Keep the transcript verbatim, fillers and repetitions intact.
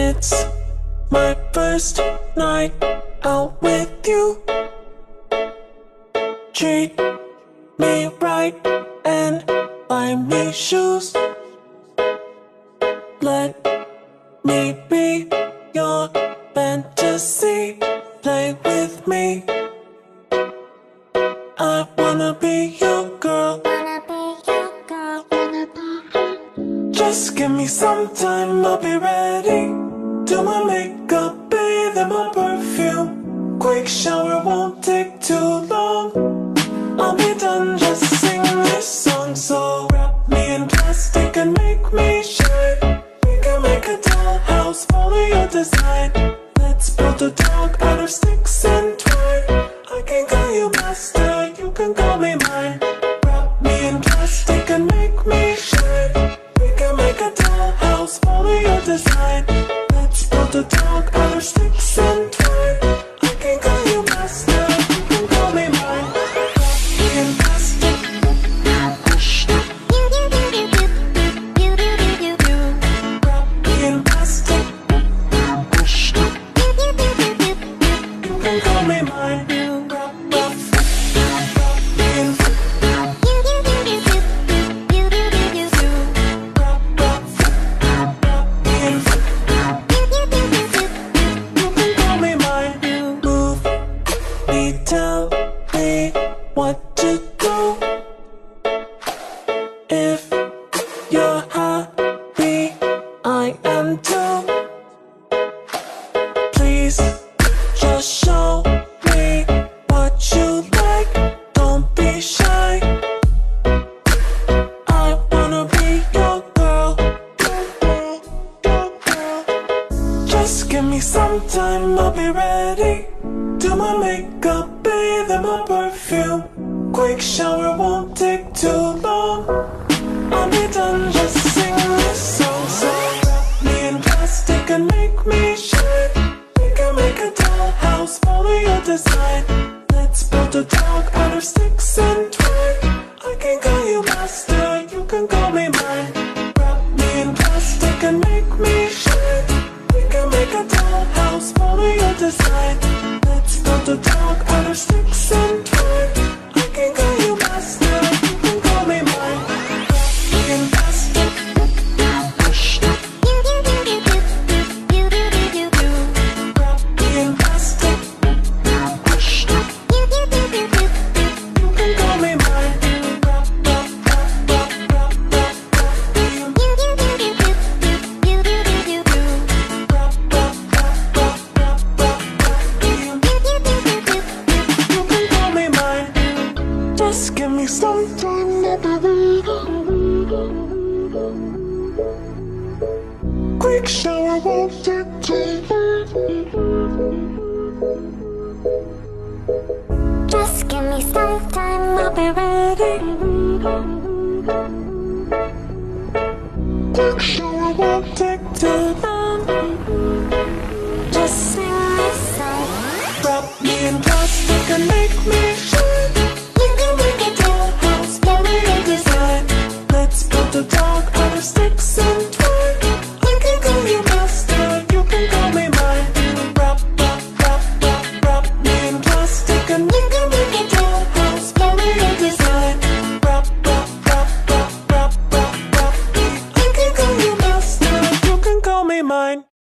It's my first night out with you. Treat me right and buy me shoes. Let me be your fantasy. Play with me. I wanna be your girl. Wanna be your girl, wanna be your. Just give me some time, I'll be ready. Do my makeup, bathe in my perfume. Quick shower won't take too long. I'll be done, just sing this song. So wrap me in plastic and make me shine. We can make a dollhouse, follow your design. Let's build a dog out of sticks and twine. I can call you master, you can call me mine. Wrap me in plastic and make me shine. We can make a dollhouse, follow your design. Let's build a dog out of sticks and twine. I can call you master, you can call me mine. Wrap me in plastic. You do do do do, you do do do do. Wrap me in plastic. You do do do do, You can call me mine. Wrap, wrap, wrap me in. you do do do do, you do do do do. Wrap, wrap, wrap me in. You do do do do. You can call me mine. Move me, tell me what to do. If you're happy, I am too. Please just show me what you like. Don't be shy. I wanna be your girl. Just give me some time, I'll be ready. Do my makeup, bathe in my perfume. Quick shower won't take too long. I'll be done, just sing this song. So wrap me in plastic and make me shine. We can make a dollhouse, follow your design. Let's build a dog out of sticks and twine. I can call you master, you can call me mine. Wrap me in plastic and make me shine. We can make a dollhouse, follow your design. Let's build a dog out of sticks and twine. I can call you master, you can call me mine. Wrap me in plastic. You do do do do, you do do do do. Wrap me in plastic. You do do do do. You can call me mine. Wrap, wrap, wrap, wrap, wrap, wrap, wrap me in. You do do do do, you do do do do. Wrap, wrap, wrap, wrap, wrap, wrap, wrap me in. You do do do do. You can call me mine. Just give me some time. Quick shower won't take too long. Just give me some time, I'll be ready. Quick shower won't take too long. Just sing this song. Wrap me in plastic and make me shine. We can make a dollhouse, follow your design. Let's build a dog out of sticks and twine. I can call you master, you can call me mine. Wrap, wrap, wrap, wrap, wrap me in plastic and we can make a dollhouse, follow your design. Wrap, wrap, wrap, wrap, wrap, wrap, wrap me. I can call you master, you can call me mine.